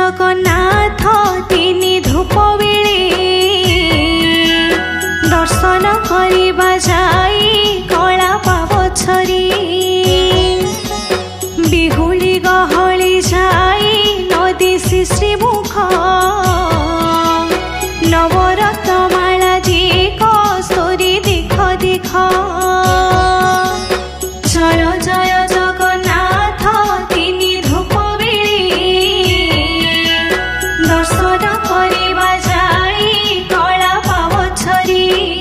जगन्नाथ तिनी धूप बेले दर्शन करिबा जाई कला पावछरी बिहुली गहली जाई नदी श्रीमुख नवरत्नमाला जी कस्तूरी दिख दिख जय जय जगन्नाथ तिनी धूप दर्शन करिबा जाई कला पावछरी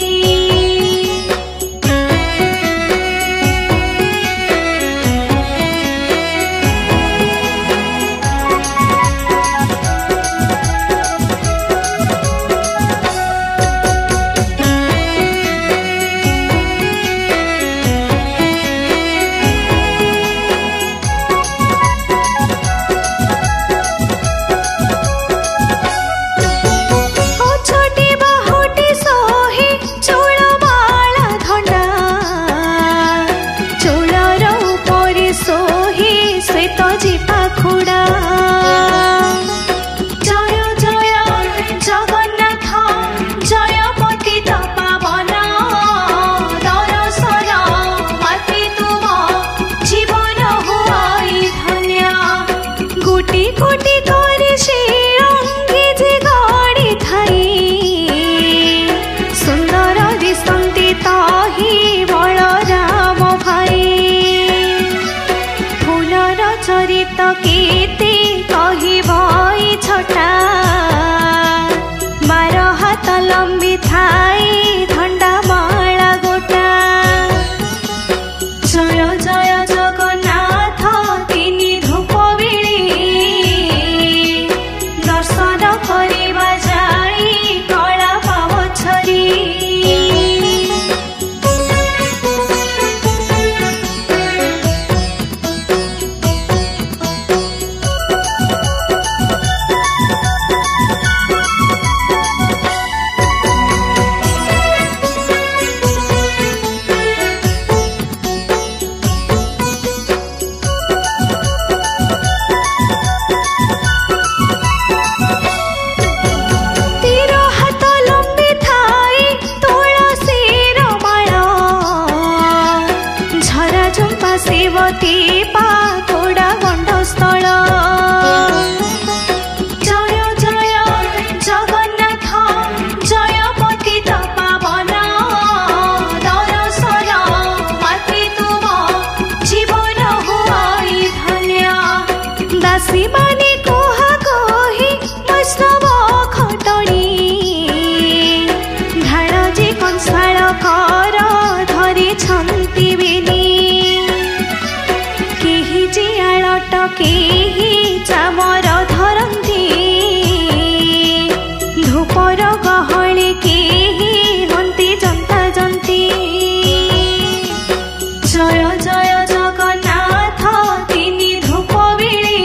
चरित केते कही भई छटा बार हाथ लंबी थाई धंडा माला गोटा जय जय जगन्नाथ तिनी धूप बेले दर्शन करिबा जाई कला पावछरी सेवती पाकोड़ा गंडस्थल जय जय जगन्नाथ जय पतित पावन दर्शन मात्रे तुम जीवन हुआई धन्य दासी माने कोहा कही वैष्णव खटणी ढाळजी कंसाळ कर धरी छंती बेनी केही चामर धरती धूपर गहली केही हंती जनता जंती जय जय जगन्नाथ तिनी धूप बेले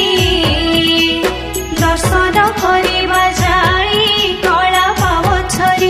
दर्शन करिबा जाई कला पावछरी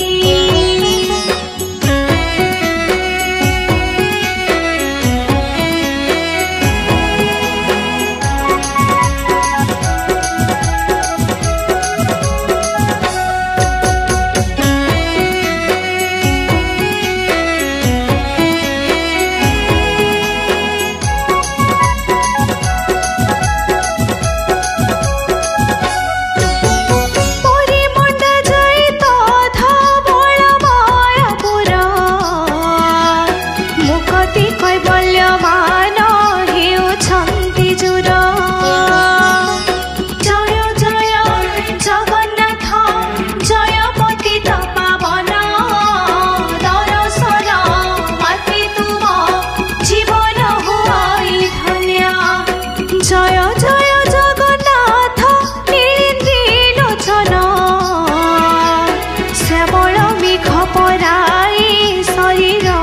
जय जय जगन्नाथ नीलिन्द्री लोचन श्यामल मेघ पराई शरीर